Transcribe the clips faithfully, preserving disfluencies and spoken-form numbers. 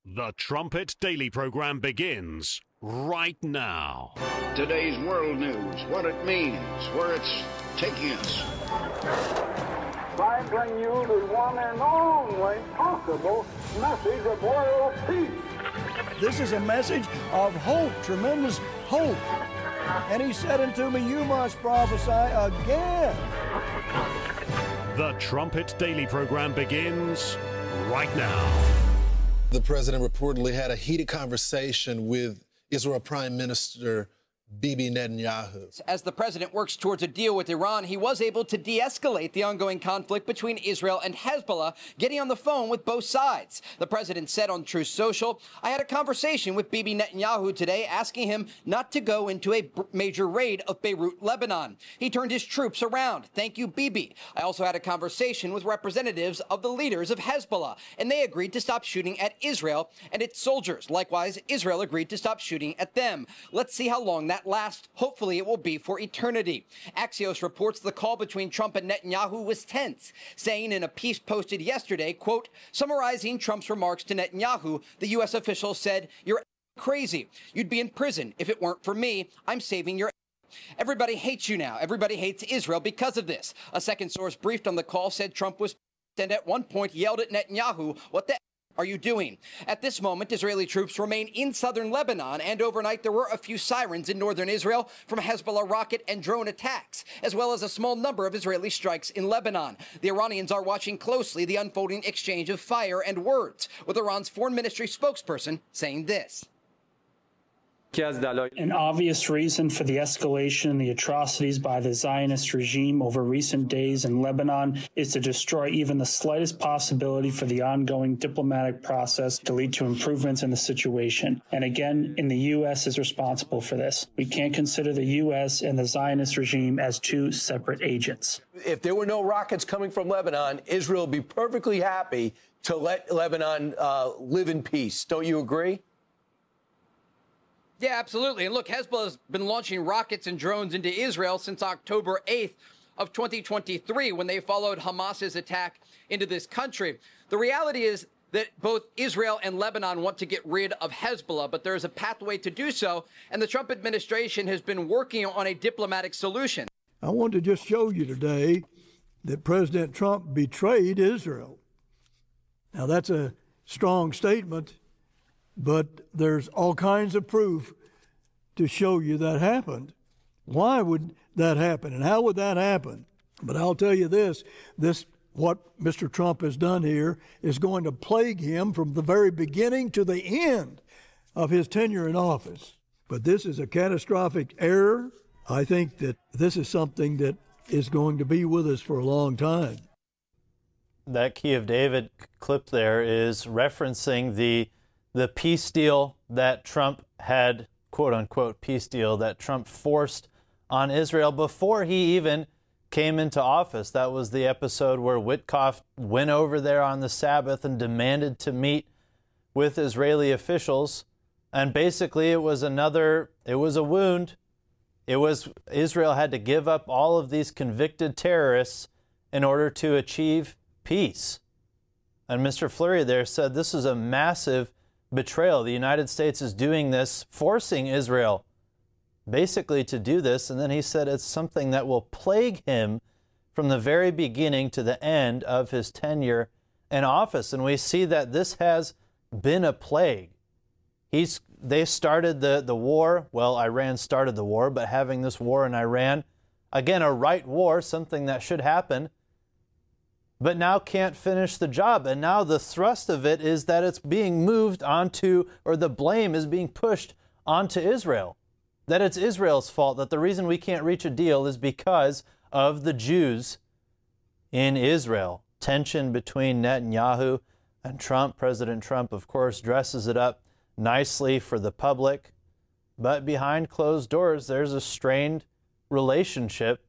The Trumpet Daily program begins right now. Today's world news, what it means, where it's taking us. I bring you the one and only possible message of world peace. This is a message of hope, tremendous hope. And he said unto me, you must prophesy again. The Trumpet Daily program begins right now. The president reportedly had a heated conversation with Israel Prime Minister Bibi Netanyahu. As the president works towards a deal with Iran, he was able to de-escalate the ongoing conflict between Israel and Hezbollah, getting on the phone with both sides. The president said on Truth Social, I had a conversation with Bibi Netanyahu today asking him not to go into a major raid of Beirut, Lebanon. He turned his troops around. Thank you, Bibi. I also had a conversation with representatives of the leaders of Hezbollah, and they agreed to stop shooting at Israel and its soldiers. Likewise, Israel agreed to stop shooting at them. Let's see how long that last. Hopefully it will be for eternity. Axios reports the call between Trump and Netanyahu was tense, saying in a piece posted yesterday, quote, summarizing Trump's remarks to Netanyahu, the U S official said, you're crazy. You'd be in prison if it weren't for me. I'm saving your. Everybody hates you now. Everybody hates Israel because of this. A second source briefed on the call said Trump was and at one point yelled at Netanyahu, what the are you doing? At this moment, Israeli troops remain in southern Lebanon, and overnight there were a few sirens in northern Israel from Hezbollah rocket and drone attacks, as well as a small number of Israeli strikes in Lebanon. The Iranians are watching closely the unfolding exchange of fire and words, with Iran's foreign ministry spokesperson saying this. An obvious reason for the escalation and the atrocities by the Zionist regime over recent days in Lebanon is to destroy even the slightest possibility for the ongoing diplomatic process to lead to improvements in the situation. And again, and the U S is responsible for this. We can't consider the U S and the Zionist regime as two separate agents. If there were no rockets coming from Lebanon, Israel would be perfectly happy to let Lebanon uh, live in peace. Don't you agree? Yeah, absolutely. And look, Hezbollah has been launching rockets and drones into Israel since October eighth of twenty twenty-three, when they followed Hamas's attack into this country. The reality is that both Israel and Lebanon want to get rid of Hezbollah, but there is a pathway to do so, and the Trump administration has been working on a diplomatic solution. I want to just show you today that President Trump betrayed Israel. Now, that's a strong statement, but there's all kinds of proof to show you that happened. Why would that happen, and how would that happen? But I'll tell you this, this what Mister Trump has done here is going to plague him from the very beginning to the end of his tenure in office. But this is a catastrophic error. I think that this is something that is going to be with us for a long time. That Key of David clip there is referencing the the peace deal that Trump had, quote unquote, peace deal that Trump forced on Israel before he even came into office. That was the episode where Witkoff went over there on the Sabbath and demanded to meet with Israeli officials. And basically it was another, it was a wound. It was, Israel had to give up all of these convicted terrorists in order to achieve peace. And Mister Fleury there said this is a massive betrayal. The United States is doing this, forcing Israel basically to do this. And then he said it's something that will plague him from the very beginning to the end of his tenure in office. And we see that this has been a plague. He's, they started the, the war. Well, Iran started the war, but having this war in Iran, again, a right war, something that should happen, but now can't finish the job. And now the thrust of it is that it's being moved onto, or the blame is being pushed onto Israel. That it's Israel's fault, that the reason we can't reach a deal is because of the Jews in Israel. Tension between Netanyahu and Trump. President Trump, of course, dresses it up nicely for the public, but behind closed doors, there's a strained relationship.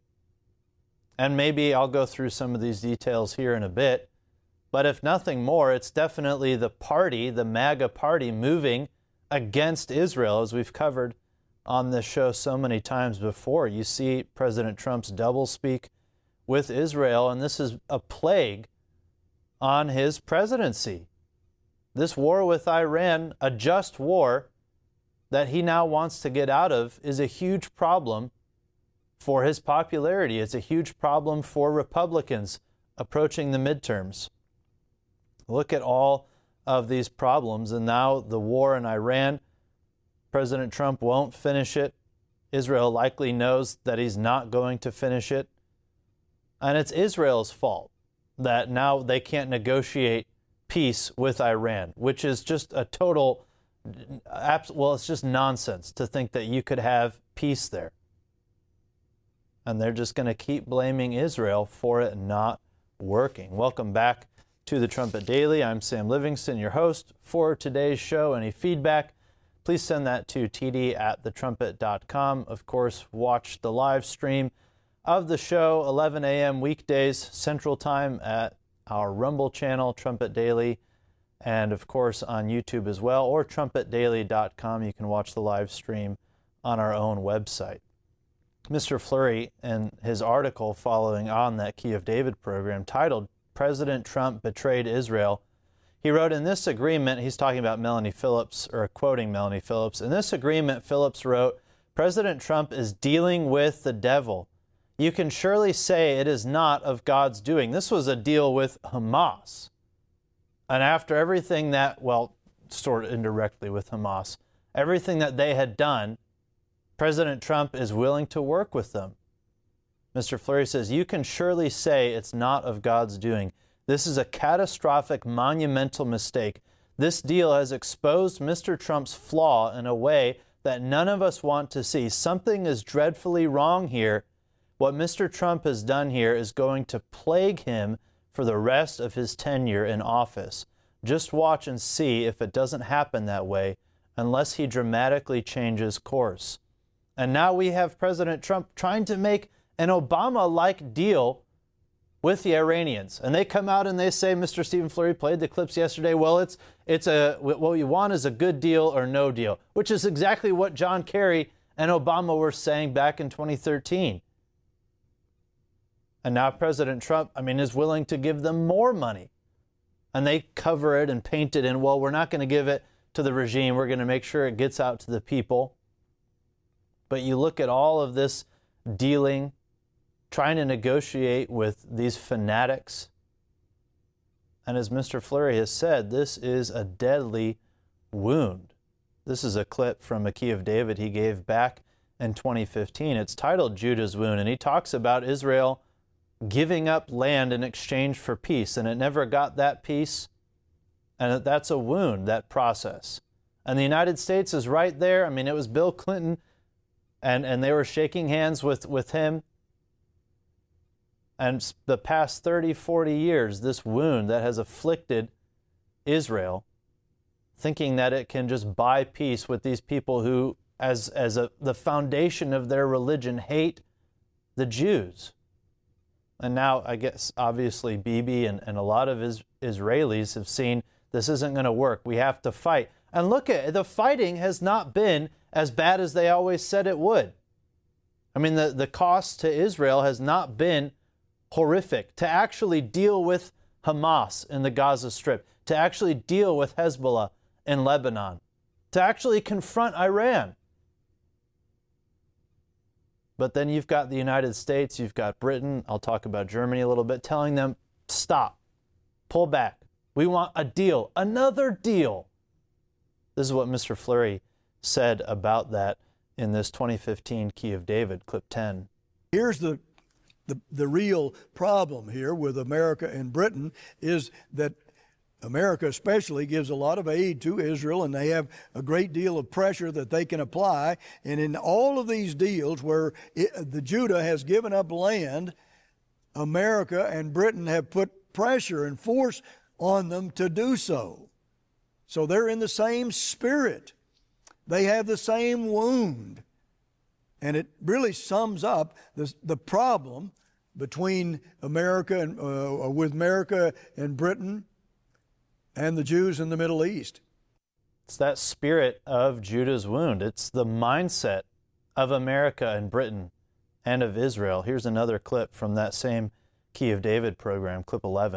And maybe I'll go through some of these details here in a bit. But if nothing more, it's definitely the party, the MAGA party, moving against Israel, as we've covered on this show so many times before. You see President Trump's doublespeak with Israel, and this is a plague on his presidency. This war with Iran, a just war that he now wants to get out of, is a huge problem for his popularity. It's a huge problem for Republicans approaching the midterms. Look at all of these problems, and now the war in Iran. President Trump won't finish it. Israel likely knows that he's not going to finish it. And it's Israel's fault that now they can't negotiate peace with Iran, which is just a total, well, it's just nonsense to think that you could have peace there. And they're just going to keep blaming Israel for it not working. Welcome back to the Trumpet Daily. I'm Sam Livingston, your host for today's show. Any feedback, please send that to t d at the trumpet dot com. Of course, watch the live stream of the show, eleven a m weekdays Central Time at our Rumble channel, Trumpet Daily, and of course on YouTube as well, or trumpet daily dot com. You can watch the live stream on our own website. Mister Fleury, in his article following on that Key of David program titled President Trump Betrayed Israel, he wrote, in this agreement, he's talking about Melanie Phillips, or quoting Melanie Phillips, in this agreement, Phillips wrote, President Trump is dealing with the devil. You can surely say it is not of God's doing. This was a deal with Hamas. And after everything that, well, sort of indirectly with Hamas, everything that they had done, President Trump is willing to work with them. Mister Fleury says, you can surely say it's not of God's doing. This is a catastrophic, monumental mistake. This deal has exposed Mister Trump's flaw in a way that none of us want to see. Something is dreadfully wrong here. What Mister Trump has done here is going to plague him for the rest of his tenure in office. Just watch and see if it doesn't happen that way unless he dramatically changes course. And now we have President Trump trying to make an Obama-like deal with the Iranians. And they come out and they say, Mister Stephen Fleury played the clips yesterday, well, it's it's a what you want is a good deal or no deal, which is exactly what John Kerry and Obama were saying back in twenty thirteen. And now President Trump, I mean, is willing to give them more money. And they cover it and paint it in, well, we're not going to give it to the regime. We're going to make sure it gets out to the people. But you look at all of this dealing, trying to negotiate with these fanatics. And as Mister Fleury has said, this is a deadly wound. This is a clip from a Key of David he gave back in twenty fifteen. It's titled Judah's Wound, and he talks about Israel giving up land in exchange for peace, and it never got that peace, and that's a wound, that process. And the United States is right there. I mean, it was Bill Clinton, and, and they were shaking hands with, with him. And the past thirty, forty years, this wound that has afflicted Israel, thinking that it can just buy peace with these people who, as, as a, the foundation of their religion, hate the Jews. And now, I guess, obviously, Bibi and, and a lot of is, Israelis have seen this isn't going to work. We have to fight. And look at it, the fighting has not been as bad as they always said it would. I mean, the, the cost to Israel has not been horrific. To actually deal with Hamas in the Gaza Strip, to actually deal with Hezbollah in Lebanon, to actually confront Iran. But then you've got the United States, you've got Britain, I'll talk about Germany a little bit, telling them, stop, pull back. We want a deal, another deal. This is what Mister Fleury said about that in this twenty fifteen Key of David, clip ten. Here's the, the, the real problem here with America and Britain is that America especially gives a lot of aid to Israel, and they have a great deal of pressure that they can apply. And in all of these deals where it, the Judah has given up land, America and Britain have put pressure and force on them to do so. So they're in the same spirit. They have the same wound. And it really sums up the, the problem between America and uh, with America and Britain and the Jews in the Middle East. It's that spirit of Judah's wound. It's the mindset of America and Britain and of Israel. Here's another clip from that same Key of David program, clip eleven.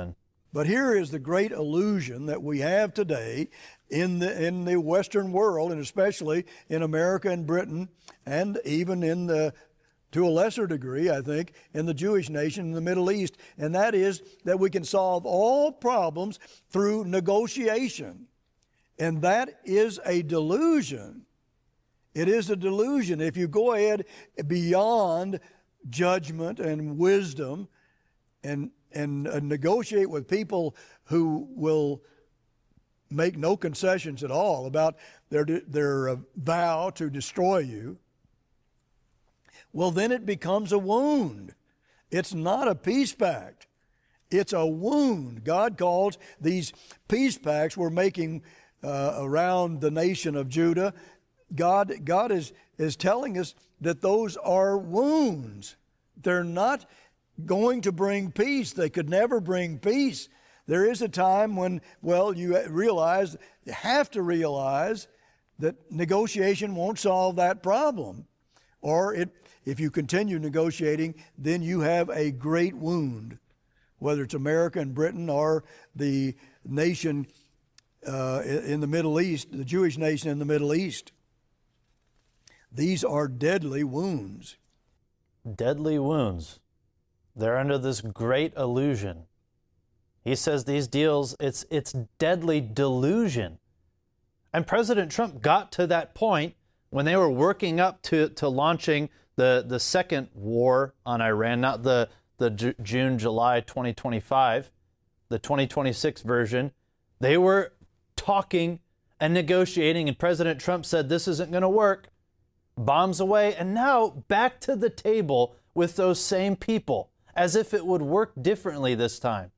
But here is the great illusion that we have today in the in the Western world, and especially in America and Britain, and even in the, to a lesser degree, I think, in the Jewish nation in the Middle East, and that is that we can solve all problems through negotiation. And that is a delusion. It is a delusion. If you go ahead beyond judgment and wisdom and and uh, negotiate with people who will make no concessions at all about their their uh, vow to destroy you, well, then it becomes a wound. It's not a peace pact. It's a wound. God calls these peace pacts we're making uh, around the nation of Judah, God, God is, is telling us that those are wounds. They're not going to bring peace. They could never bring peace. There is a time when, well, you realize, you have to realize that negotiation won't solve that problem. Or it, if you continue negotiating, then you have a great wound, whether it's America and Britain or the nation uh, in the Middle East, the Jewish nation in the Middle East. These are deadly wounds. Deadly wounds. They're under this great illusion. He says these deals, it's it's deadly delusion. And President Trump got to that point when they were working up to, to launching the, the second war on Iran, not the, the J- June, July twenty twenty-five, the twenty twenty-six version. They were talking and negotiating, and President Trump said this isn't going to work. Bombs away, and now back to the table with those same people, as if it would work differently this time.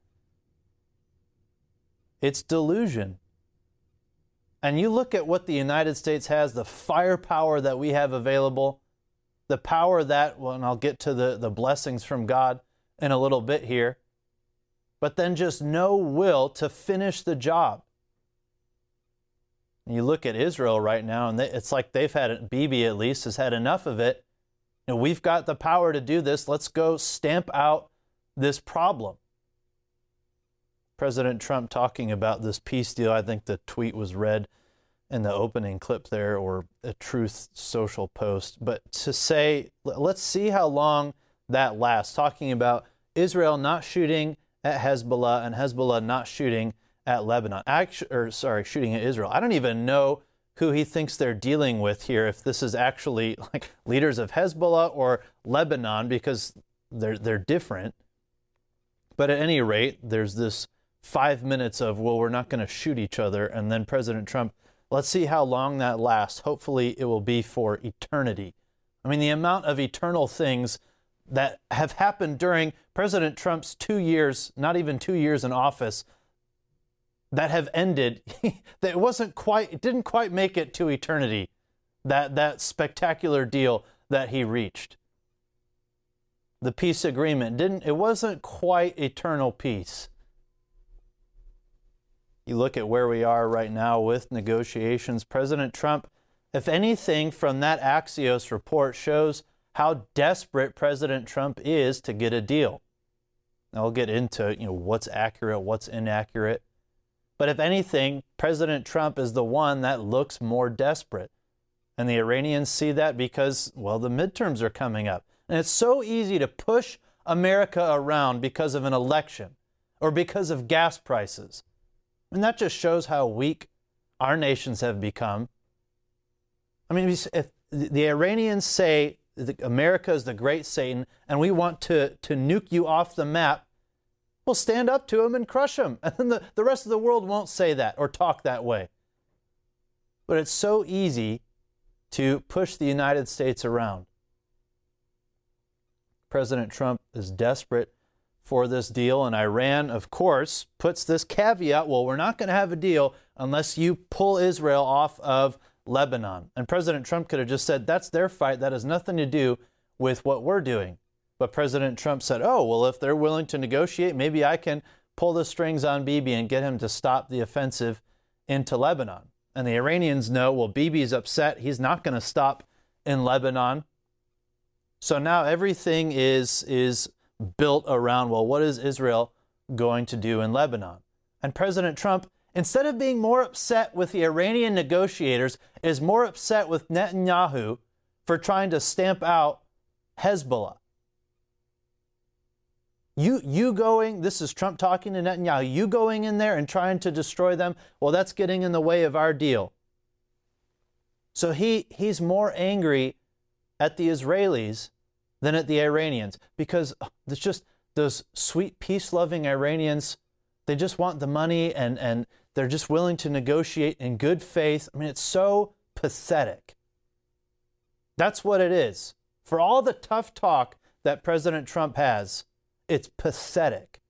It's delusion. And you look at what the United States has, the firepower that we have available, the power that, well, and I'll get to the, the blessings from God in a little bit here, but then just no will to finish the job. And you look at Israel right now, and they, it's like they've had, Bibi at least, has had enough of it. You know, we've got the power to do this. Let's go stamp out this problem. President Trump talking about this peace deal. I think the tweet was read in the opening clip there, or a Truth Social post. But to say, let's see how long that lasts. Talking about Israel not shooting at Hezbollah and Hezbollah not shooting at Lebanon. Actually, or sorry, shooting at Israel. I don't even know who he thinks they're dealing with here, if this is actually like leaders of Hezbollah or Lebanon, because they're they're different. But at any rate, there's this five minutes of, well, we're not going to shoot each other, and then President Trump, let's see how long that lasts. Hopefully it will be for eternity. I mean, the amount of eternal things that have happened during President Trump's two years, not even two years in office, that have ended, that it wasn't quite, it didn't quite make it to eternity, that, that spectacular deal that he reached. The peace agreement didn't, it wasn't quite eternal peace. You look at where we are right now with negotiations. President Trump, if anything from that Axios report, shows how desperate President Trump is to get a deal. Now, I'll get into, you know, what's accurate, what's inaccurate. But if anything, President Trump is the one that looks more desperate. And the Iranians see that because, well, the midterms are coming up. And it's so easy to push America around because of an election or because of gas prices. And that just shows how weak our nations have become. I mean, if the Iranians say that America is the great Satan and we want to, to nuke you off the map, we'll stand up to them and crush them. And then the, the rest of the world won't say that or talk that way. But it's so easy to push the United States around. President Trump is desperate for this deal, and Iran, of course, puts this caveat, well, we're not going to have a deal unless you pull Israel off of Lebanon. And President Trump could have just said, that's their fight. That has nothing to do with what we're doing. But President Trump said, oh, well, if they're willing to negotiate, maybe I can pull the strings on Bibi and get him to stop the offensive into Lebanon. And the Iranians know, well, Bibi's upset. He's not going to stop in Lebanon. So now everything is, is built around, well, what is Israel going to do in Lebanon. And President Trump, instead of being more upset with the Iranian negotiators, is more upset with Netanyahu for trying to stamp out Hezbollah. You, you going, this is Trump talking to Netanyahu, you going in there and trying to destroy them, well, that's getting in the way of our deal. So he, he's more angry at the Israelis than at the Iranians, because it's just those sweet, peace-loving Iranians, they just want the money and, and they're just willing to negotiate in good faith. I mean, it's so pathetic. That's what it is. For all the tough talk that President Trump has, it's pathetic.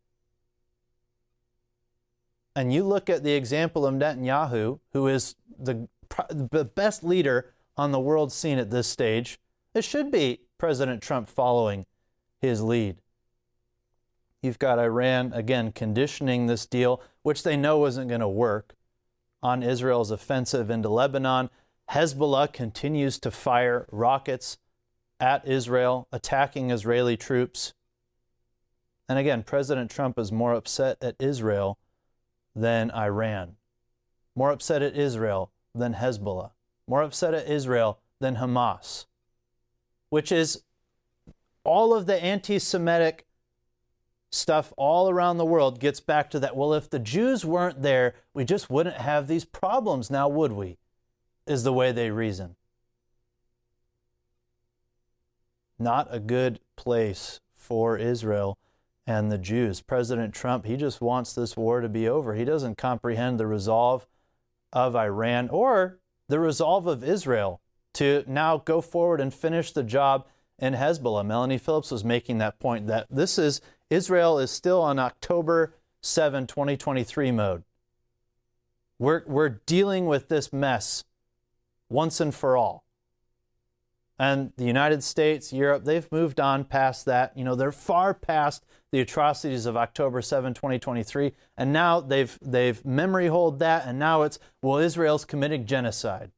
And you look at the example of Netanyahu, who is the, the best leader on the world scene at this stage. It should be President Trump following his lead. You've got Iran, again, conditioning this deal, which they know isn't going to work, on Israel's offensive into Lebanon. Hezbollah continues to fire rockets at Israel, attacking Israeli troops. And again, President Trump is more upset at Israel than Iran, more upset at Israel than Hezbollah, more upset at Israel than Hamas, which is all of the anti-Semitic stuff all around the world gets back to that. Well, if the Jews weren't there, we just wouldn't have these problems now, would we? Is the way they reason. Not a good place for Israel and the Jews. President Trump, he just wants this war to be over. He doesn't comprehend the resolve of Iran or the resolve of Israel to now go forward and finish the job in Hezbollah. Melanie Phillips was making that point, that this is, Israel is still on October seventh, twenty twenty-three mode. We're, we're dealing with this mess once and for all. And the United States, Europe, they've moved on past that. You know, they're far past the atrocities of October seventh, twenty twenty-three. And now they've, they've memory hold that. And now it's, well, Israel's committing genocide.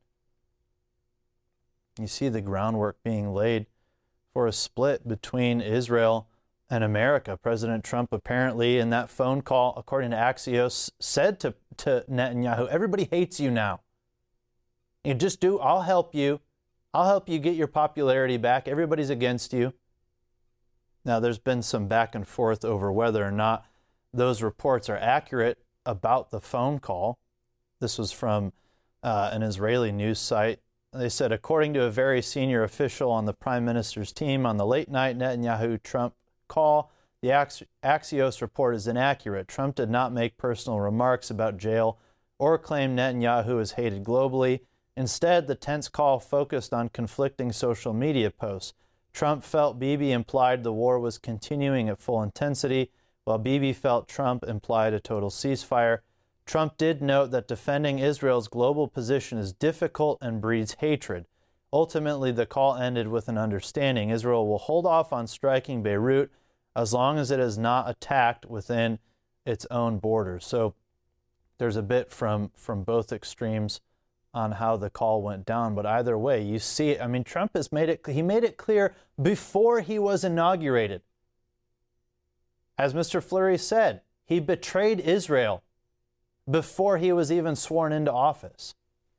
You see the groundwork being laid for a split between Israel and America. President Trump apparently in that phone call, according to Axios, said to, to Netanyahu, everybody hates you now. You just do, I'll help you. I'll help you get your popularity back. Everybody's against you. Now, there's been some back and forth over whether or not those reports are accurate about the phone call. This was from uh, an Israeli news site. They said, according to a very senior official on the prime minister's team on the late-night Netanyahu-Trump call, the Axios report is inaccurate. Trump did not make personal remarks about jail or claim Netanyahu is hated globally. Instead, the tense call focused on conflicting social media posts. Trump felt Bibi implied the war was continuing at full intensity, while Bibi felt Trump implied a total ceasefire. Trump did note that defending Israel's global position is difficult and breeds hatred. Ultimately, the call ended with an understanding. Israel will hold off on striking Beirut as long as it is not attacked within its own borders. So there's a bit from, from both extremes on how the call went down. But either way, you see it. I mean, Trump has made it, he made it clear before he was inaugurated. As Mister Fleury said, he betrayed Israel before he was even sworn into office.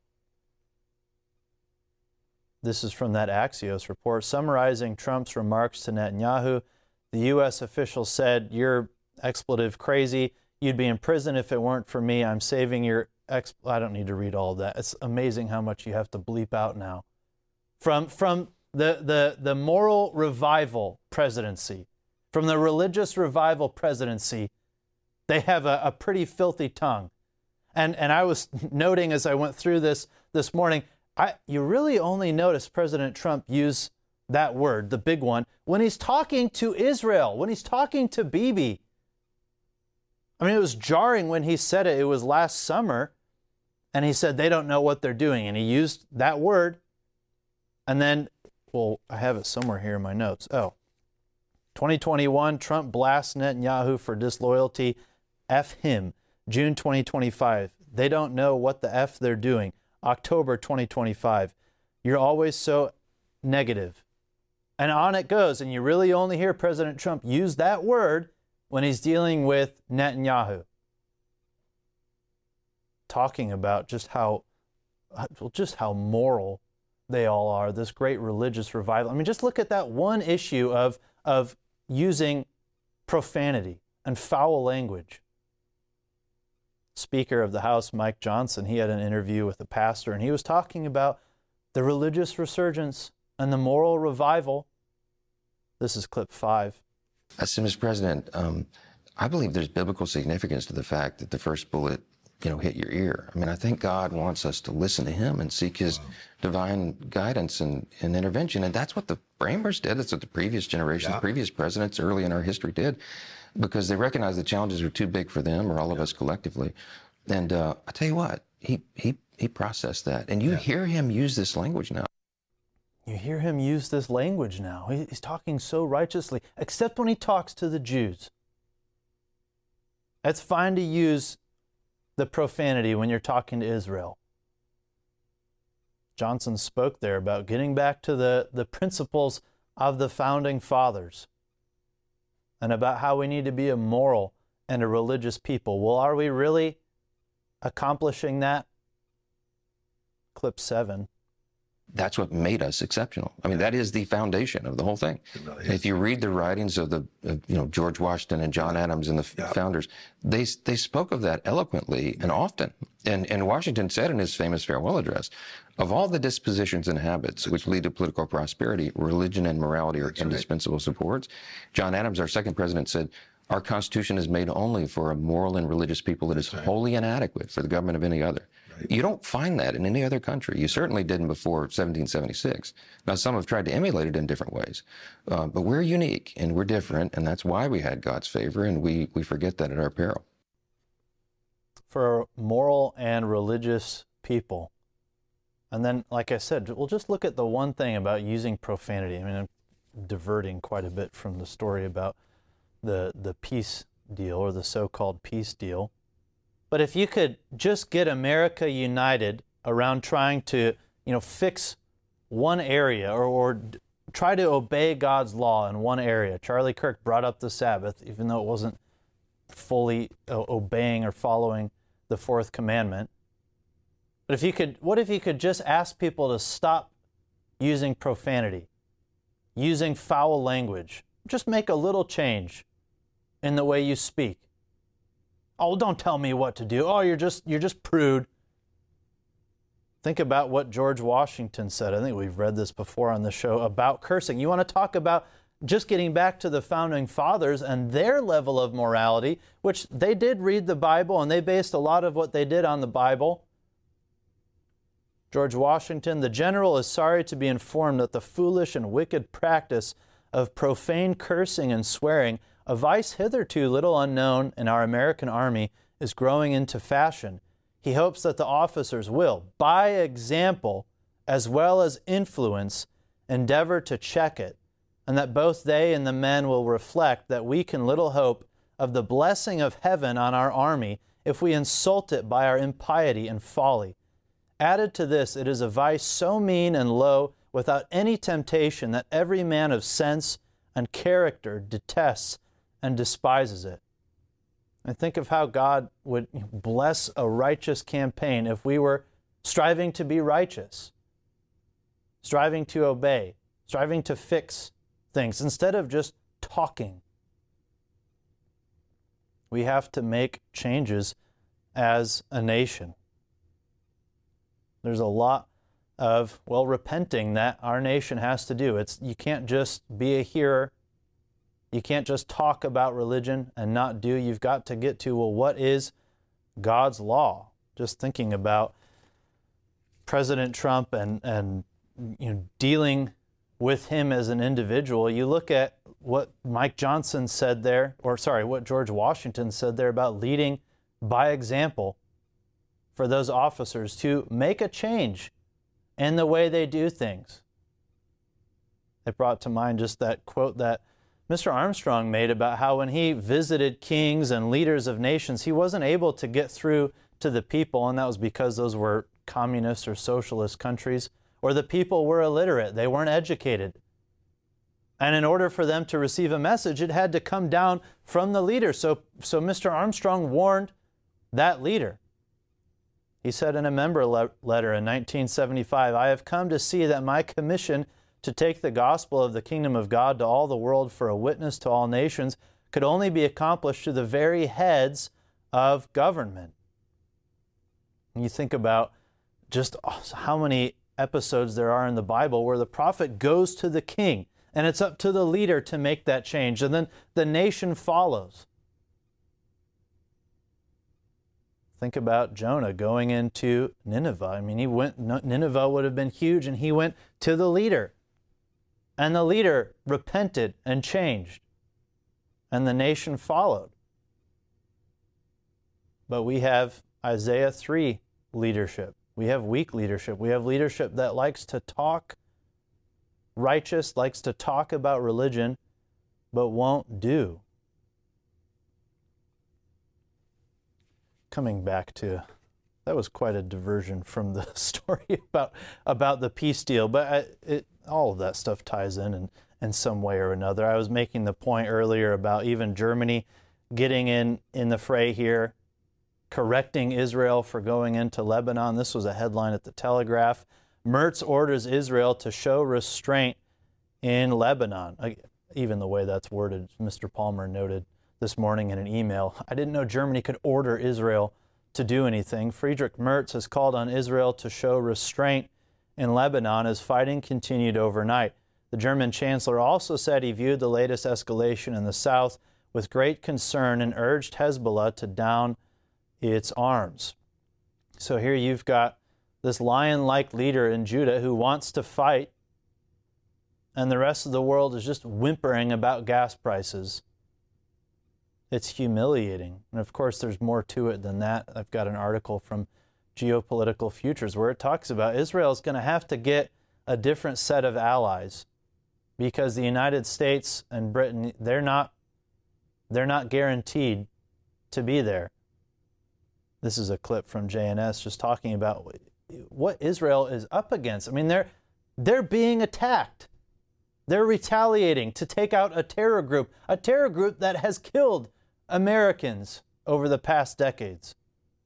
This is from that Axios report. Summarizing Trump's remarks to Netanyahu, the U S official said, "You're expletive crazy. You'd be in prison if it weren't for me. I'm saving your ex..." I don't need to read all of that. It's amazing how much you have to bleep out now. From, from the, the, the moral revival presidency, from the religious revival presidency, they have a, a pretty filthy tongue. And, and I was noting as I went through this this morning, I, you really only notice President Trump use that word, the big one, when he's talking to Israel, when he's talking to Bibi. I mean, it was jarring when he said it. It was last summer, and he said they don't know what they're doing, and he used that word. And then, well, I have it somewhere here in my notes. Oh, twenty twenty-one, Trump blasts Netanyahu for disloyalty. F him. June twenty twenty-five, they don't know what the F they're doing. October twenty twenty-five, you're always so negative. And on it goes, and you really only hear President Trump use that word when he's dealing with Netanyahu, talking about just how, well, just how moral they all are, this great religious revival. I mean, just look at that one issue of, of using profanity and foul language. Speaker of the House, Mike Johnson, he had an interview with a pastor, and he was talking about the religious resurgence and the moral revival. This is clip five. As Mister President, um, I believe there's biblical significance to the fact that the first bullet, you know, hit your ear. I mean, I think God wants us to listen to Him and seek His wow. divine guidance and, and intervention. And that's what the framers did. That's what the previous generation, yeah. the previous presidents early in our history did, because they recognized the challenges were too big for them or all of yeah. us collectively. And uh, I tell you what, he, he, he processed that. And you yeah. hear him use this language now. You hear him use this language now. He's talking so righteously, except when he talks to the Jews. It's fine to use the profanity when you're talking to Israel. Johnson spoke there about getting back to the, the principles of the founding fathers and about how we need to be a moral and a religious people. Well, are we really accomplishing that? Clip seven. That's what made us exceptional. I mean, that is the foundation of the whole thing. Really if you read the writings of the, of, you know, George Washington and John Adams and the yeah. founders, they they spoke of that eloquently and often. And and Washington said in his famous farewell address, of all the dispositions and habits which lead to political prosperity, religion and morality are That's indispensable right. supports. John Adams, our second president, said, our Constitution is made only for a moral and religious people that That's is right. wholly inadequate for the government of any other. Right. You don't find that in any other country. You certainly didn't before seventeen seventy-six. Now, some have tried to emulate it in different ways. Uh, but we're unique and we're different, and that's why we had God's favor, and we, we forget that at our peril. For moral and religious people. And then, like I said, we'll just look at the one thing about using profanity. I mean, I'm diverting quite a bit from the story about the the peace deal, or the so-called peace deal. But if you could just get America united around trying to, you know, fix one area, or, or try to obey God's law in one area. Charlie Kirk brought up the Sabbath, even though it wasn't fully uh, obeying or following the fourth commandment. But if you could, what if you could just ask people to stop using profanity, using foul language? Just make a little change in the way you speak. Oh, don't tell me what to do. Oh, you're just you're just prude. Think about what George Washington said. I think we've read this before on the show about cursing. You want to talk about just getting back to the founding fathers and their level of morality, which they did read the Bible, and they based a lot of what they did on the Bible. George Washington, the general is sorry to be informed that the foolish and wicked practice of profane cursing and swearing, a vice hitherto little unknown in our American army, is growing into fashion. He hopes that the officers will, by example as well as influence, endeavor to check it, and that both they and the men will reflect that we can little hope of the blessing of heaven on our army if we insult it by our impiety and folly. Added to this, it is a vice so mean and low, without any temptation, that every man of sense and character detests and despises it. And think of how God would bless a righteous campaign if we were striving to be righteous, striving to obey, striving to fix things, instead of just talking. We have to make changes as a nation. There's a lot of, well, repenting that our nation has to do. It's, you can't just be a hearer. You can't just talk about religion and not do. You've got to get to, well, what is God's law? Just thinking about President Trump and, and you know, dealing with him as an individual. You look at what Mike Johnson said there, or sorry, what George Washington said there about leading by example for those officers to make a change in the way they do things. It brought to mind just that quote that Mister Armstrong made about how when he visited kings and leaders of nations, he wasn't able to get through to the people, and that was because those were communist or socialist countries, or the people were illiterate. They weren't educated. And in order for them to receive a message, it had to come down from the leader. So, so Mister Armstrong warned that leader. He said in a member le- letter in nineteen seventy-five, "I have come to see that my commission to take the gospel of the kingdom of God to all the world for a witness to all nations could only be accomplished through the very heads of government." And you think about just how many episodes there are in the Bible where the prophet goes to the king, and it's up to the leader to make that change, and then the nation follows. Think about Jonah going into Nineveh. I mean, he went, Nineveh would have been huge, and he went to the leader. And the leader repented and changed, and the nation followed. But we have Isaiah three leadership. We have weak leadership. We have leadership that likes to talk righteous, likes to talk about religion, but won't do. Coming back to, that was quite a diversion from the story about about the peace deal, but I, it, all of that stuff ties in, in in some way or another. I was making the point earlier about even Germany getting in in the fray here, correcting Israel for going into Lebanon. This was a headline at the Telegraph. Merz orders Israel to show restraint in Lebanon. I, even the way that's worded, Mister Palmer noted this morning in an email, "I didn't know Germany could order Israel to do anything." Friedrich Merz has called on Israel to show restraint in Lebanon as fighting continued overnight. The German chancellor also said he viewed the latest escalation in the south with great concern and urged Hezbollah to down its arms. So here you've got this lion-like leader in Judah who wants to fight, and the rest of the world is just whimpering about gas prices. It's humiliating. And of course, there's more to it than that. I've got an article from Geopolitical Futures where it talks about Israel is going to have to get a different set of allies because the United States and Britain, they're not, they're not guaranteed to be there. This is a clip from J N S just talking about what Israel is up against. I mean, they're, they're being attacked. They're retaliating to take out a terror group, a terror group that has killed Americans over the past decades.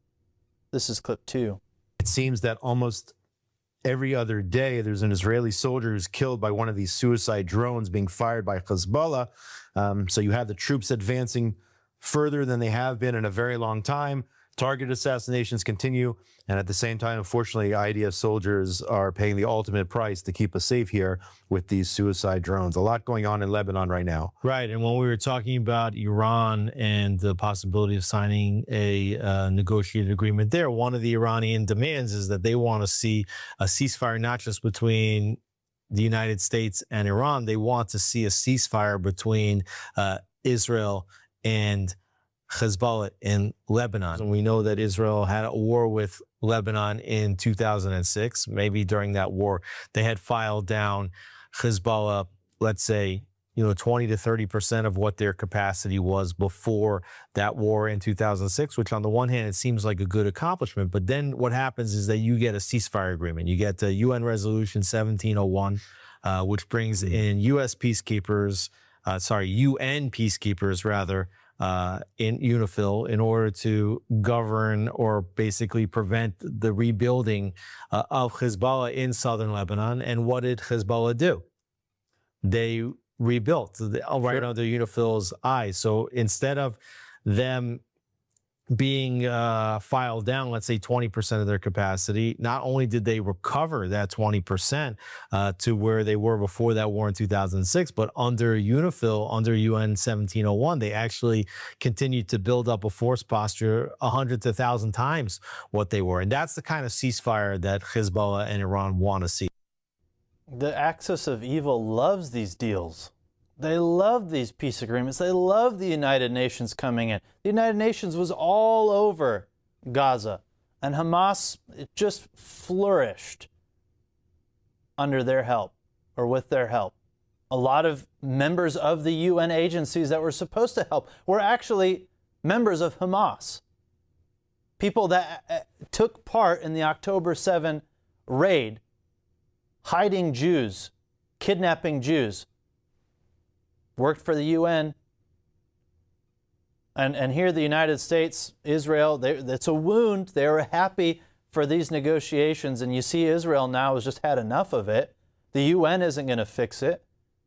This is clip two. It seems that almost every other day there's an Israeli soldier who's killed by one of these suicide drones being fired by Hezbollah. Um, so you have the troops advancing further than they have been in a very long time. Target assassinations continue, and at the same time, unfortunately, I D F soldiers are paying the ultimate price to keep us safe here with these suicide drones. A lot going on in Lebanon right now. Right, and when we were talking about Iran and the possibility of signing a uh, negotiated agreement there, one of the Iranian demands is that they want to see a ceasefire not just between the United States and Iran. They want to see a ceasefire between uh, Israel and Hezbollah in Lebanon. And we know that Israel had a war with Lebanon in two thousand six. Maybe during that war, they had filed down Hezbollah, let's say, you know, twenty to thirty percent of what their capacity was before that war in two thousand six, which on the one hand, it seems like a good accomplishment. But then what happens is that you get a ceasefire agreement. You get the U N Resolution seventeen oh one, uh, which brings in U S peacekeepers, uh, sorry, U N peacekeepers, rather, Uh, in UNIFIL in order to govern or basically prevent the rebuilding uh, of Hezbollah in southern Lebanon. And what did Hezbollah do? They rebuilt the, right under UNIFIL's eyes. So instead of them being uh, filed down, let's say twenty percent of their capacity, not only did they recover that twenty percent uh, to where they were before that war in two thousand six, but under UNIFIL, under U N seventeen oh one, they actually continued to build up a force posture a hundred to a thousand times what they were. And that's the kind of ceasefire that Hezbollah and Iran want to see. The axis of evil loves these deals. They love these peace agreements. They love the United Nations coming in. The United Nations was all over Gaza, and Hamas it just flourished under their help, or with their help. A lot of members of the U N agencies that were supposed to help were actually members of Hamas. People that took part in the October seventh raid, hiding Jews, kidnapping Jews. worked for the U N. And, and here the United States, Israel, they, it's a wound. They were happy for these negotiations. And you see Israel now has just had enough of it. The U N isn't going to fix it.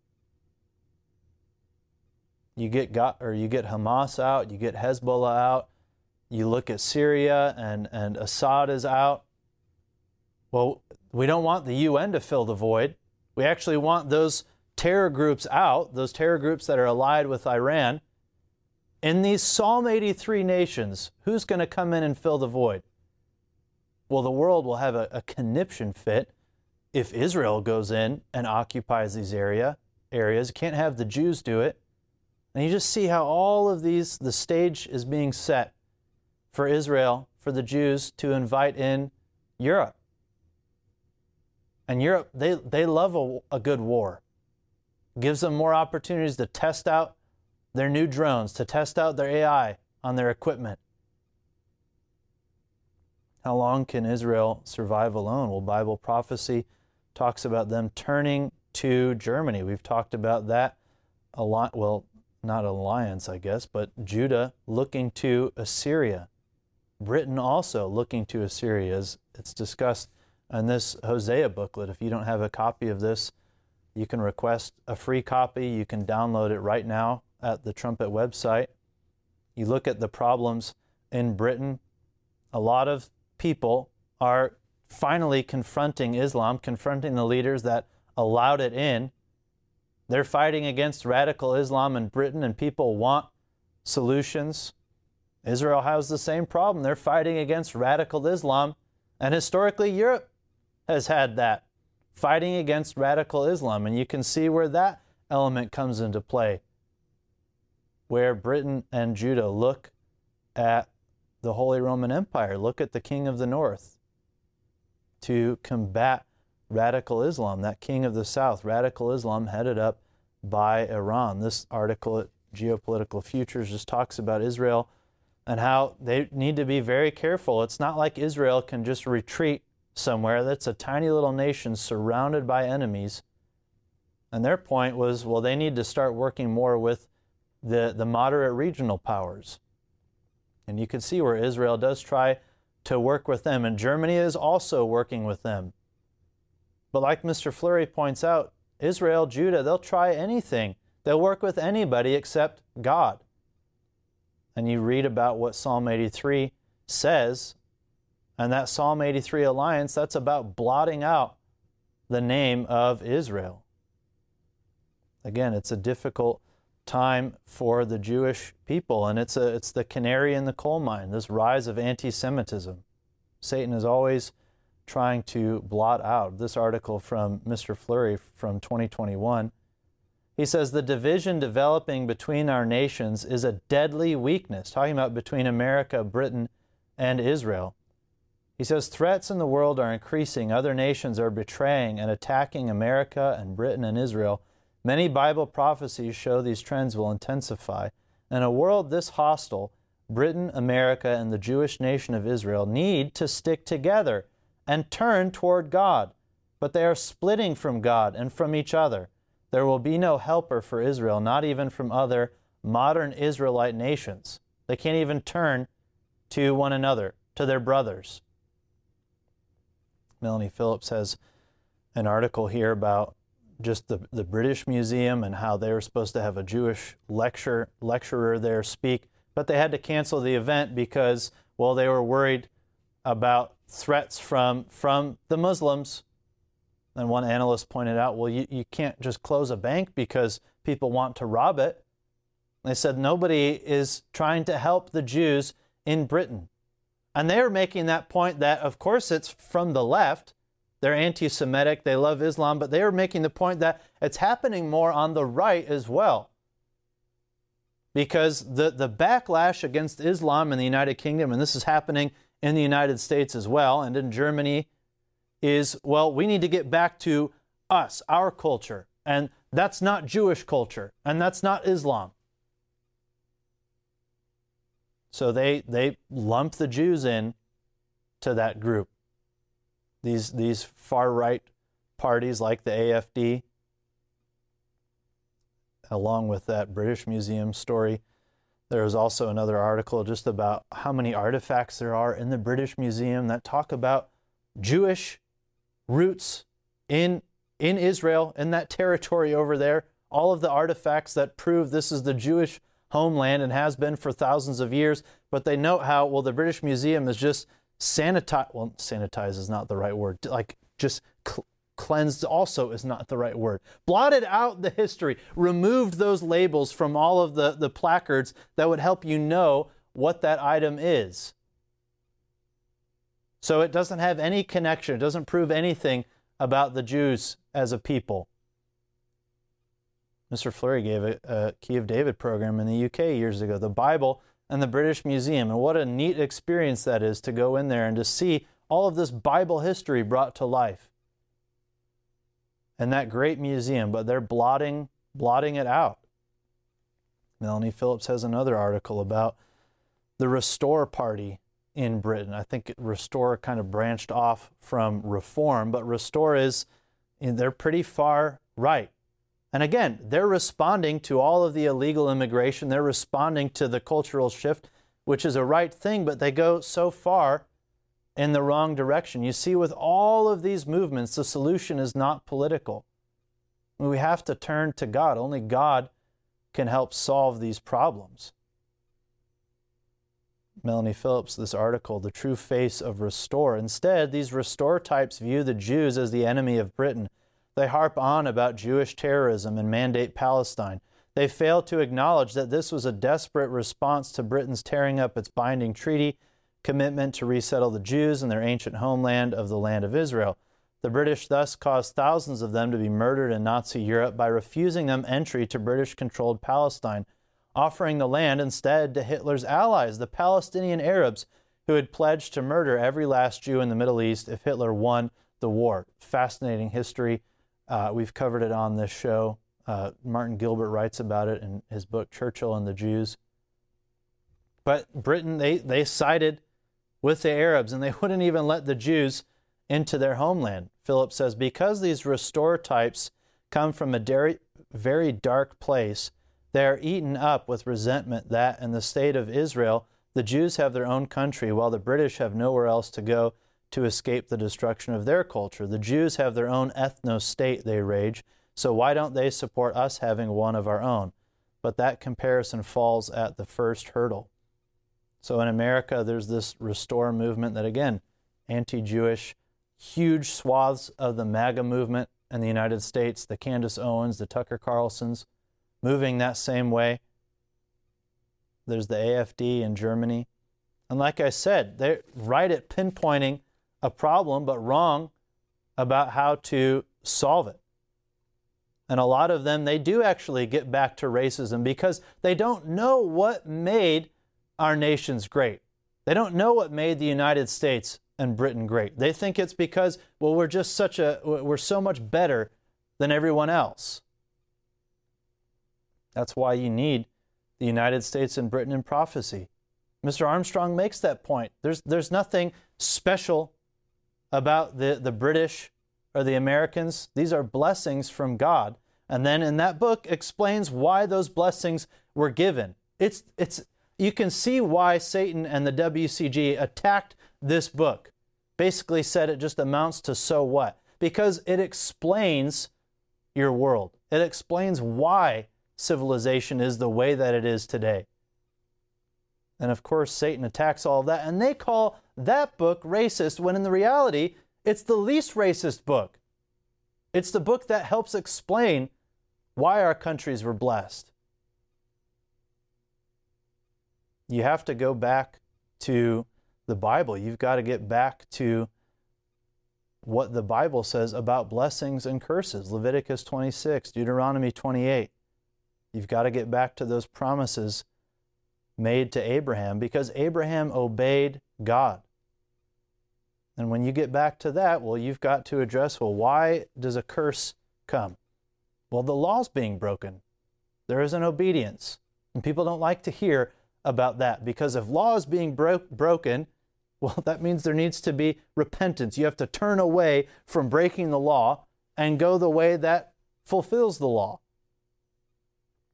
You get, got, or you get Hamas out, you get Hezbollah out. You look at Syria and, and Assad is out. Well, we don't want the U N to fill the void. We actually want those terror groups out, those terror groups that are allied with Iran. In these Psalm eighty-three nations, who's going to come in and fill the void? Well, the world will have a, a conniption fit if Israel goes in and occupies these area, areas. You can't have the Jews do it. And you just see how all of these, the stage is being set for Israel, for the Jews to invite in Europe. And Europe, they, they love a, a good war. Gives them more opportunities to test out their new drones, to test out their A I on their equipment. How long can Israel survive alone? Well, Bible prophecy talks about them turning to Germany. We've talked about that a lot. Well, not alliance, I guess, but Judah looking to Assyria. Britain also looking to Assyria, as it's discussed in this Hosea booklet. If you don't have a copy of this, you can request a free copy. You can download it right now at the Trumpet website. You look at the problems in Britain. A lot of people are finally confronting Islam, confronting the leaders that allowed it in. They're fighting against radical Islam in Britain, and people want solutions. Israel has the same problem. They're fighting against radical Islam, and historically Europe has had that, fighting against radical Islam. And you can see where that element comes into play, where Britain and Judah look at the Holy Roman Empire, look at the King of the North to combat radical Islam, that King of the South, radical Islam headed up by Iran. This article at Geopolitical Futures just talks about Israel and how they need to be very careful. It's not like Israel can just retreat somewhere. That's a tiny little nation surrounded by enemies. And their point was, well, they need to start working more with the, the moderate regional powers. And you can see where Israel does try to work with them. And Germany is also working with them. But like Mister Fleury points out, Israel, Judah, they'll try anything. They'll work with anybody except God. And you read about what Psalm eighty-three says, and that Psalm eighty-three alliance, that's about blotting out the name of Israel. Again, it's a difficult time for the Jewish people, and it's a it's the canary in the coal mine, this rise of anti-Semitism. Satan is always trying to blot out. This article from Mister Fleury from twenty twenty-one, he says, the division developing between our nations is a deadly weakness, talking about between America, Britain, and Israel. He says, threats in the world are increasing. Other nations are betraying and attacking America and Britain and Israel. Many Bible prophecies show these trends will intensify. In a world this hostile, Britain, America, and the Jewish nation of Israel need to stick together and turn toward God. But they are splitting from God and from each other. There will be no helper for Israel, not even from other modern Israelite nations. They can't even turn to one another, to their brothers. Melanie Phillips has an article here about just the, the British Museum and how they were supposed to have a Jewish lecture lecturer there speak, but they had to cancel the event because, well, they were worried about threats from, from the Muslims. And one analyst pointed out, well, you, you can't just close a bank because people want to rob it. They said nobody is trying to help the Jews in Britain. And they were making that point that, of course, it's from the left. They're anti-Semitic, they love Islam, but they were making the point that it's happening more on the right as well. Because the, the backlash against Islam in the United Kingdom, and this is happening in the United States as well, and in Germany, is, well, we need to get back to us, our culture. And that's not Jewish culture, and that's not Islam. So they, they lump the Jews in to that group. These, these far-right parties like the A F D, along with that British Museum story, there was also another article just about how many artifacts there are in the British Museum that talk about Jewish roots in, in Israel, in that territory over there. All of the artifacts that prove this is the Jewish homeland and has been for thousands of years. But they note how, well, the British Museum is just sanitized. Well, sanitize is not the right word. Like just cl- cleansed also is not the right word. Blotted out the history, removed those labels from all of the, the placards that would help you know what that item is. So it doesn't have any connection. It doesn't prove anything about the Jews as a people. Mister Fleury gave a, a Key of David program in the U K years ago, the Bible and the British Museum. And what a neat experience that is to go in there and to see all of this Bible history brought to life. And that great museum, but they're blotting, blotting it out. Melanie Phillips has another article about the Restore Party in Britain. I think Restore kind of branched off from Reform, but Restore is, they're pretty far right. And again, they're responding to all of the illegal immigration. They're responding to the cultural shift, which is a right thing, but they go so far in the wrong direction. You see, with all of these movements, the solution is not political. We have to turn to God. Only God can help solve these problems. Melanie Phillips, this article, The True Face of Restore. Instead, these Restore types view the Jews as the enemy of Britain. They harp on about Jewish terrorism and mandate Palestine. They fail to acknowledge that this was a desperate response to Britain's tearing up its binding treaty commitment to resettle the Jews in their ancient homeland of the land of Israel. The British thus caused thousands of them to be murdered in Nazi Europe by refusing them entry to British-controlled Palestine, offering the land instead to Hitler's allies, the Palestinian Arabs, who had pledged to murder every last Jew in the Middle East if Hitler won the war. Fascinating history. Uh, we've covered it on this show. Uh, Martin Gilbert writes about it in his book, Churchill and the Jews. But Britain, they, they sided with the Arabs, and they wouldn't even let the Jews into their homeland. Phillips says, because these Restore types come from a very, very dark place, they are eaten up with resentment that in the state of Israel, the Jews have their own country, while the British have nowhere else to go to escape the destruction of their culture. The Jews have their own ethno-state, they rage, so why don't they support us having one of our own? But that comparison falls at the first hurdle. So in America, there's this Restore movement that, again, anti-Jewish, huge swaths of the MAGA movement in the United States, the Candace Owens, the Tucker Carlsons, moving that same way. There's the A F D in Germany. And like I said, they're right at pinpointing a problem, but wrong about how to solve it. And a lot of them, they do actually get back to racism because they don't know what made our nations great. They don't know what made the United States and Britain great. They think it's because, well, we're just such a, we're so much better than everyone else. That's why you need the United States and Britain in prophecy. Mister Armstrong makes that point. There's, there's nothing special about the, the British or the Americans. These are blessings from God. And then in that book explains why those blessings were given. It's, it's, you can see why Satan and the W C G attacked this book. Basically said it just amounts to so what? Because it explains your world. It explains why civilization is the way that it is today. And of course, Satan attacks all of that, and they call that book racist, when in the reality, it's the least racist book. It's the book that helps explain why our countries were blessed. You have to go back to the Bible. You've got to get back to what the Bible says about blessings and curses. Leviticus twenty-six, Deuteronomy twenty-eight. You've got to get back to those promises made to Abraham, because Abraham obeyed God. And when you get back to that, well, you've got to address, well, why does a curse come? Well, the law's being broken. There is an obedience. And people don't like to hear about that, because if law is being bro- broken, well, that means there needs to be repentance. You have to turn away from breaking the law and go the way that fulfills the law.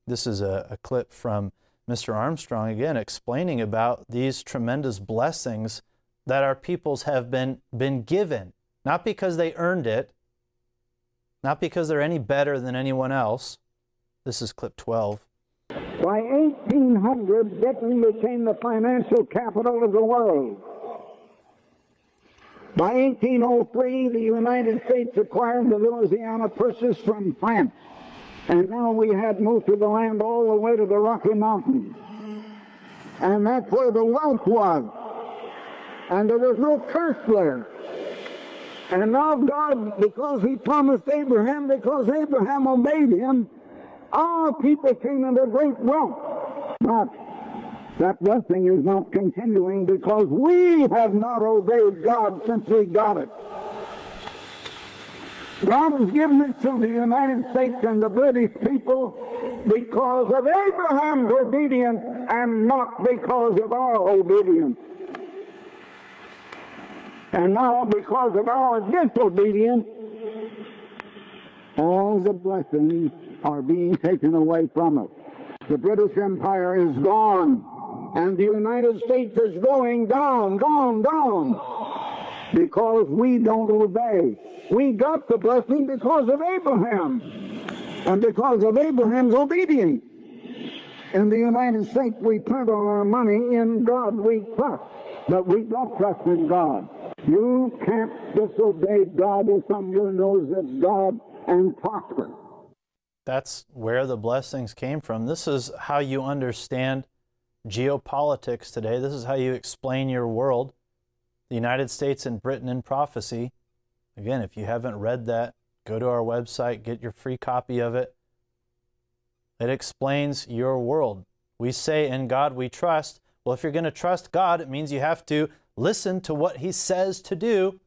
This is a, a clip from Mister Armstrong, again, explaining about these tremendous blessings that our peoples have been, been given, not because they earned it, not because they're any better than anyone else. This is clip twelve. By eighteen hundred, Britain became the financial capital of the world. By eighteen oh three, the United States acquired the Louisiana Purchase from France. And now we had most of the land all the way to the Rocky Mountains. And that's where the wealth was. And there was no curse there. And now God, because he promised Abraham, because Abraham obeyed him, our people came into great wealth. But that blessing is not continuing because we have not obeyed God since we got it. God has given it to the United States and the British people because of Abraham's obedience and not because of our obedience. And now, because of our disobedience, all the blessings are being taken away from us. The British Empire is gone, and the United States is going down, down, down, because we don't obey. We got the blessing because of Abraham, and because of Abraham's obedience. In the United States, we put all our money in God we trust, but we don't trust in God. You can't disobey God if on your nose is God and prosper. That's where the blessings came from. This is how you understand geopolitics today. This is how you explain your world. The United States and Britain in Prophecy. Again, if you haven't read that, go to our website, get your free copy of it. It explains your world. We say, in God we trust. Well, if you're going to trust God, it means you have to listen to what he says to do.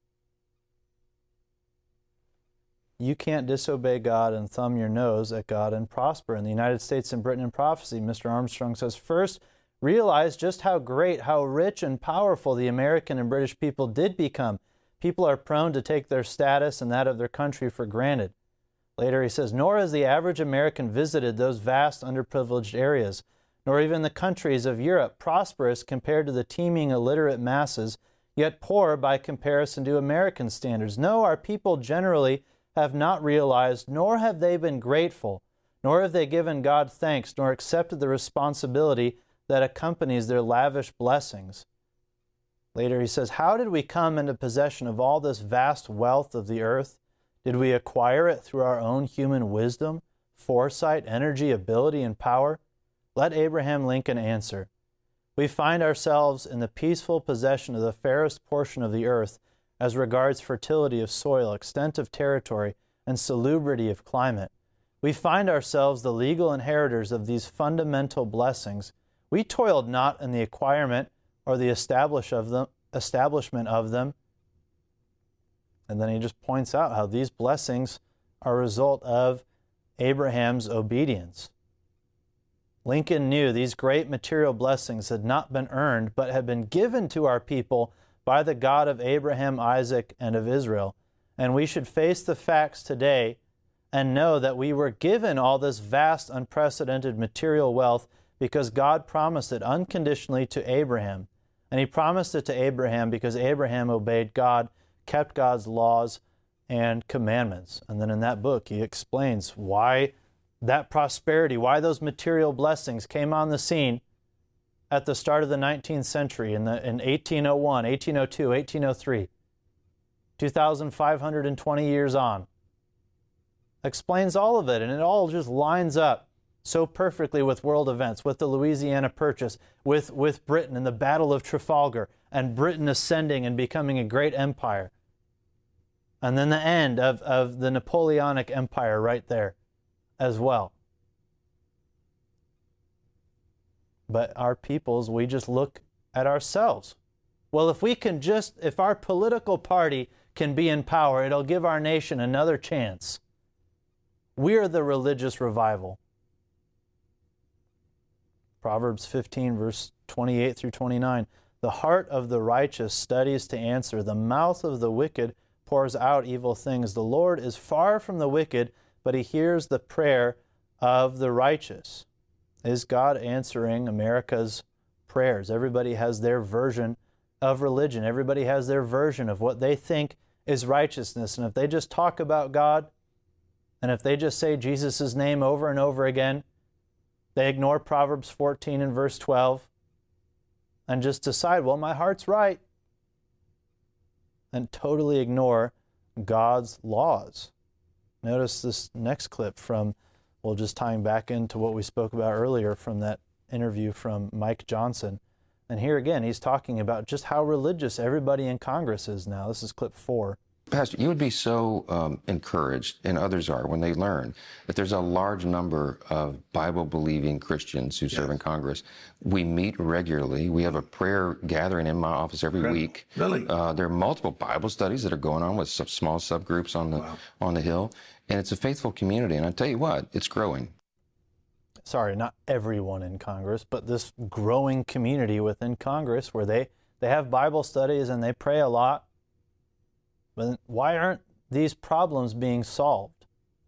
You can't disobey God and thumb your nose at God and prosper. In the United States and Britain in Prophecy, Mister Armstrong says, first, realize just how great, how rich and powerful the American and British people did become. People are prone to take their status and that of their country for granted. Later he says, nor has the average American visited those vast underprivileged areas, nor even the countries of Europe, prosperous compared to the teeming illiterate masses, yet poor by comparison to American standards. No, our people generally have not realized, nor have they been grateful, nor have they given God thanks, nor accepted the responsibility that accompanies their lavish blessings. Later he says, how did we come into possession of all this vast wealth of the earth? Did we acquire it through our own human wisdom, foresight, energy, ability, and power? Let Abraham Lincoln answer. We find ourselves in the peaceful possession of the fairest portion of the earth as regards fertility of soil, extent of territory, and salubrity of climate. We find ourselves the legal inheritors of these fundamental blessings. We toiled not in the acquirement or the establish of them, establishment of them. And then he just points out how these blessings are a result of Abraham's obedience. Lincoln knew these great material blessings had not been earned, but had been given to our people by the God of Abraham, Isaac, and of Israel. And we should face the facts today and know that we were given all this vast, unprecedented material wealth because God promised it unconditionally to Abraham. And he promised it to Abraham because Abraham obeyed God, kept God's laws and commandments. And then in that book, he explains why that prosperity, why those material blessings came on the scene at the start of the nineteenth century in, the, in eighteen oh one, eighteen oh two, eighteen oh three, two thousand five hundred twenty years on. Explains all of it, and it all just lines up so perfectly with world events, with the Louisiana Purchase, with, with Britain and the Battle of Trafalgar, and Britain ascending and becoming a great empire. And then the end of, of the Napoleonic Empire right there as well. But our peoples, we just look at ourselves. Well, if we can just, if our political party can be in power, it'll give our nation another chance. We're the religious revival. Proverbs fifteen, verse twenty-eight through twenty-nine. The heart of the righteous studies to answer. The mouth of the wicked pours out evil things. The Lord is far from the wicked, but he hears the prayer of the righteous? Is God answering America's prayers? Everybody has their version of religion. Everybody has their version of what they think is righteousness. And if they just talk about God, and if they just say Jesus' name over and over again, they ignore Proverbs fourteen and verse twelve, and just decide, well, my heart's right, and totally ignore God's laws. Notice this next clip from, well, just tying back into what we spoke about earlier from that interview from Mike Johnson. And here again, he's talking about just how religious everybody in Congress is now. This is clip four. Pastor, you would be so um, encouraged, and others are, when they learn that there's a large number of Bible-believing Christians who yes. serve in Congress. We meet regularly. We have a prayer gathering in my office every really? week. Really? Uh, there are multiple Bible studies that are going on with some small subgroups on the wow. on the Hill, and it's a faithful community. And I tell you what, it's growing. Sorry, not everyone in Congress, but this growing community within Congress where they, they have Bible studies and they pray a lot. But why aren't these problems being solved?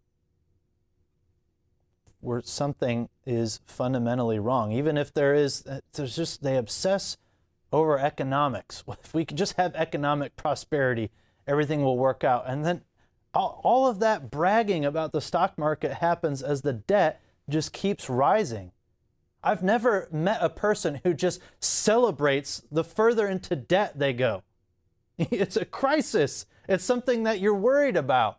Where something is fundamentally wrong. Even if there is, there's just, they obsess over economics. If we could just have economic prosperity, everything will work out. And then all, all of that bragging about the stock market happens as the debt just keeps rising. I've never met a person who just celebrates the further into debt they go. It's a crisis. It's something that you're worried about.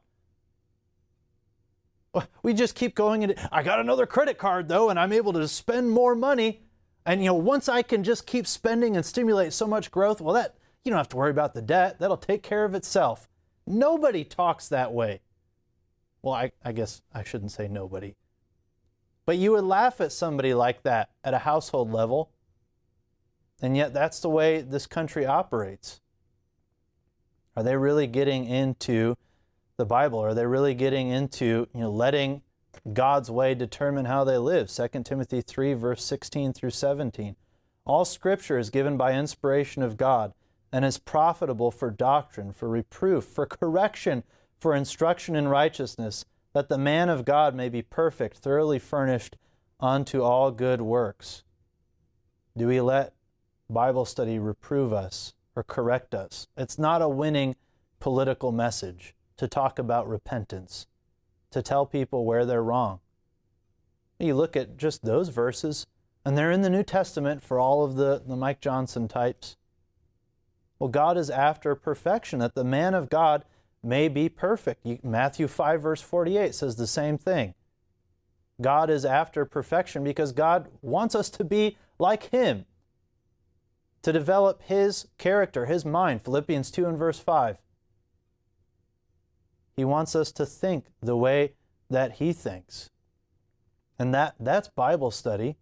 We just keep going into, I got another credit card though, and I'm able to spend more money. And you know, once I can just keep spending and stimulate so much growth, well, that you don't have to worry about the debt. That'll take care of itself. Nobody talks that way. Well, I, I guess I shouldn't say nobody. But you would laugh at somebody like that at a household level. And yet that's the way this country operates. Are they really getting into the Bible? Are they really getting into, you know, letting God's way determine how they live? Second Timothy three, verse sixteen through seventeen. All Scripture is given by inspiration of God and is profitable for doctrine, for reproof, for correction, for instruction in righteousness, that the man of God may be perfect, thoroughly furnished unto all good works. Do we let Bible study reprove us or correct us? It's not a winning political message to talk about repentance, to tell people where they're wrong. You look at just those verses, and they're in the New Testament for all of the, the Mike Johnson types. Well, God is after perfection, that the man of God may be perfect. Matthew five, verse forty-eight says the same thing. God is after perfection because God wants us to be like Him, to develop His character, His mind. Philippians two and verse five. He wants us to think the way that He thinks. And that, that's Bible study.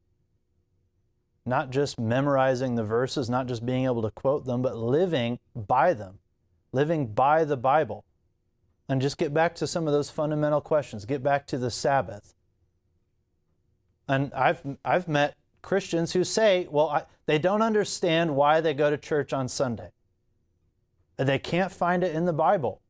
Not just memorizing the verses, not just being able to quote them, but living by them. Living by the Bible. And just get back to some of those fundamental questions. Get back to the Sabbath. And I've, I've met Christians who say, well, I, they don't understand why they go to church on Sunday. They can't find it in the Bible.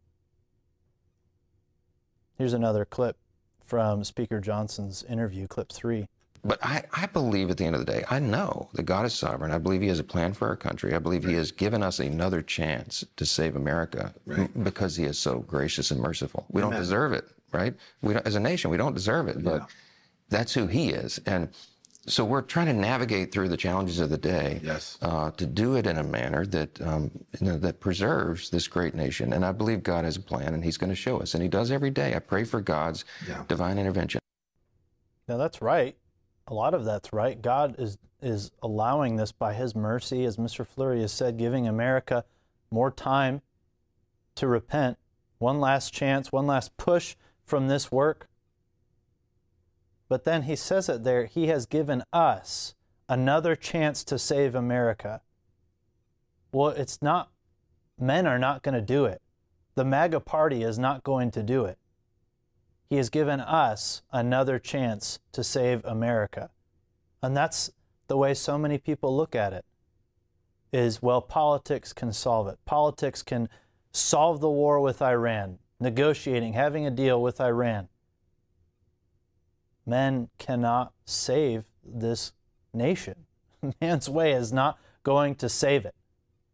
Here's another clip from Speaker Johnson's interview, clip three. But I, I believe at the end of the day, I know that God is sovereign. I believe He has a plan for our country. I believe right. He has given us another chance to save America right. m- because He is so gracious and merciful. We Amen. Don't deserve it, right? We don't, as a nation, we don't deserve it, but yeah. that's who He is. And so we're trying to navigate through the challenges of the day yes. uh, to do it in a manner that um, you know, that preserves this great nation. And I believe God has a plan, and He's going to show us. And He does every day. I pray for God's yeah. divine intervention. Now, that's right. A lot of that's right. God is is allowing this by His mercy, as Mister Fleury has said, giving America more time to repent, one last chance, one last push from this work. But then He says it there, He has given us another chance to save America. Well, it's not, men are not going to do it. The MAGA party is not going to do it. He has given us another chance to save America. And that's the way so many people look at it, is, well, politics can solve it. Politics can solve the war with Iran, negotiating, having a deal with Iran. men cannot save this nation. Man's way is not going to save it.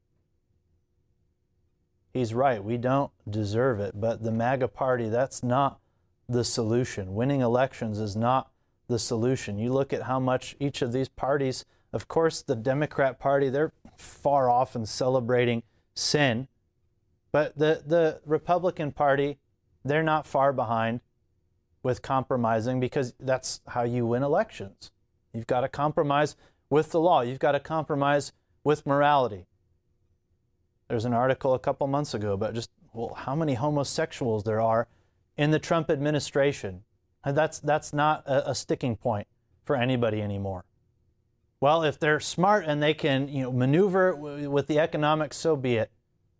He's right. We don't deserve it. But the MAGA party, that's not the solution. Winning elections is not the solution. You look at how much each of these parties, of course, the Democrat Party, they're far off in celebrating sin. But the, the Republican Party, they're not far behind with compromising, because that's how you win elections. You've got to compromise with the law. You've got to compromise with morality. There's an article a couple months ago about just, well, how many homosexuals there are in the Trump administration. And that's, that's not a, a sticking point for anybody anymore. Well, if they're smart and they can, you know, maneuver w- with the economics, so be it.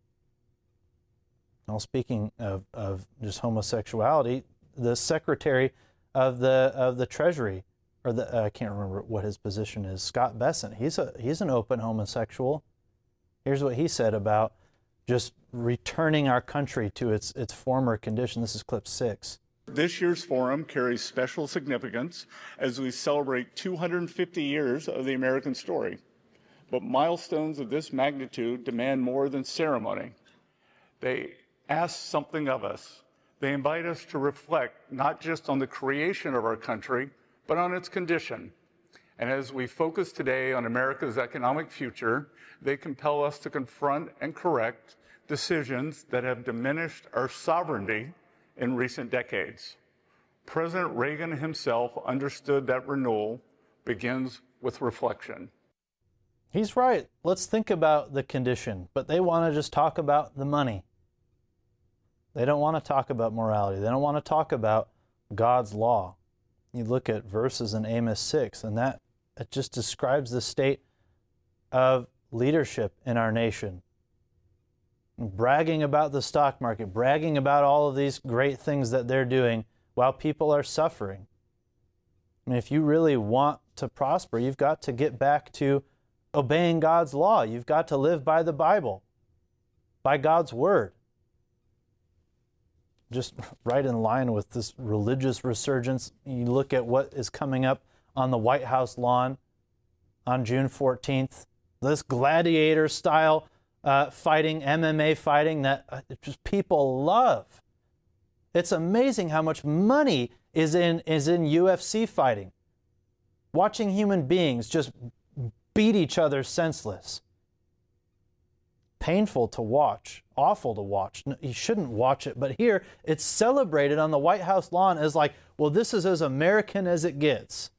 Well, speaking of, of just homosexuality, the Secretary of the of the Treasury, or the uh, I can't remember what his position is, Scott Bessent, he's a he's an open homosexual. Here's what he said about just returning our country to its its former condition. This is clip six. This year's forum carries special significance as we celebrate two hundred fifty years of the American story. But milestones of this magnitude demand more than ceremony. They ask something of us. They invite us to reflect not just on the creation of our country, but on its condition. And as we focus today on America's economic future, they compel us to confront and correct decisions that have diminished our sovereignty in recent decades. President Reagan himself understood that renewal begins with reflection. He's right. Let's think about the condition, but they want to just talk about the money. They don't want to talk about morality. They don't want to talk about God's law. You look at verses in Amos six, and that it just describes the state of leadership in our nation. Bragging about the stock market, bragging about all of these great things that they're doing while people are suffering. I mean, if you really want to prosper, you've got to get back to obeying God's law. You've got to live by the Bible, by God's word. Just right in line with this religious resurgence, you look at what is coming up on the White House lawn on June fourteenth. This gladiator-style uh, fighting, M M A fighting that uh, just people love. It's amazing how much money is in is in U F C fighting. Watching human beings just beat each other senseless. Painful to watch, awful to watch. You shouldn't watch it, but here it's celebrated on the White House lawn as like, well, this is as American as it gets.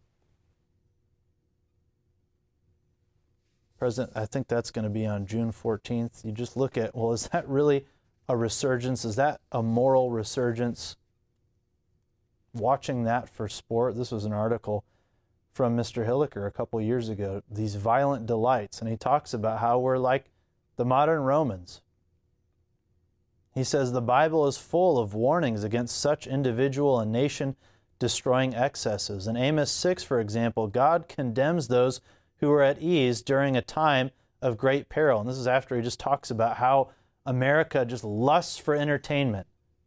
President, I think that's going to be on June fourteenth. You just look at, well, is that really a resurgence? Is that a moral resurgence? Watching that for sport, this was an article from Mister Hilliker a couple years ago, these violent delights, and he talks about how we're like the modern Romans. He says the Bible is full of warnings against such individual and nation-destroying excesses. In Amos six, for example, God condemns those who are at ease during a time of great peril. And this is after he just talks about how America just lusts for entertainment.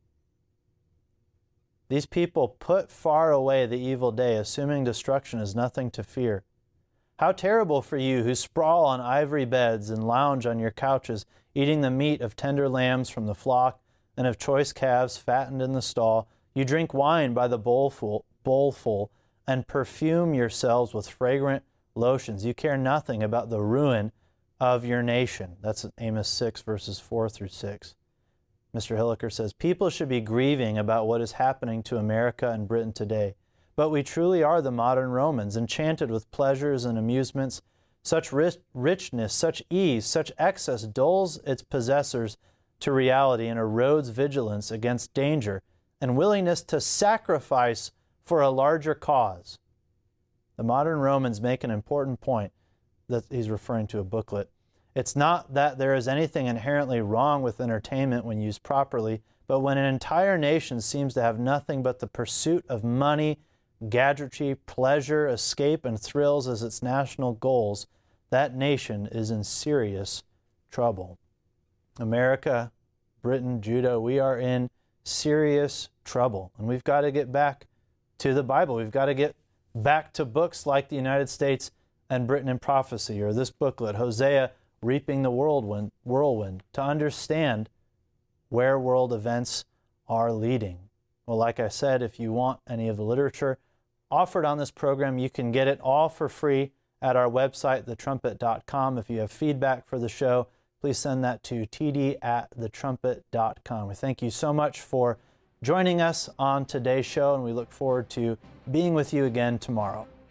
These people put far away the evil day, assuming destruction is nothing to fear. How terrible for you who sprawl on ivory beds and lounge on your couches, eating the meat of tender lambs from the flock and of choice calves fattened in the stall. You drink wine by the bowlful, bowlful and perfume yourselves with fragrant lotions. You care nothing about the ruin of your nation. That's Amos six, verses four through six. Mister Hilliker says, people should be grieving about what is happening to America and Britain today. But we truly are the modern Romans, enchanted with pleasures and amusements. Such rich, richness, such ease, such excess dulls its possessors to reality and erodes vigilance against danger and willingness to sacrifice for a larger cause. The modern Romans make an important point that he's referring to a booklet. It's not that there is anything inherently wrong with entertainment when used properly, but when an entire nation seems to have nothing but the pursuit of money, gadgetry, pleasure, escape, and thrills as its national goals, that nation is in serious trouble. America, Britain, Judah, we are in serious trouble, and we've got to get back to the Bible. We've got to get back to books like the United States and Britain in Prophecy, or this booklet, Hosea, Reaping the Whirlwind, whirlwind to understand where world events are leading. Well, like I said, if you want any of the literature offered on this program, you can get it all for free at our website, the trumpet dot com. If you have feedback for the show, please send that to t d at the trumpet dot com. We thank you so much for joining us on today's show, and we look forward to being with you again tomorrow.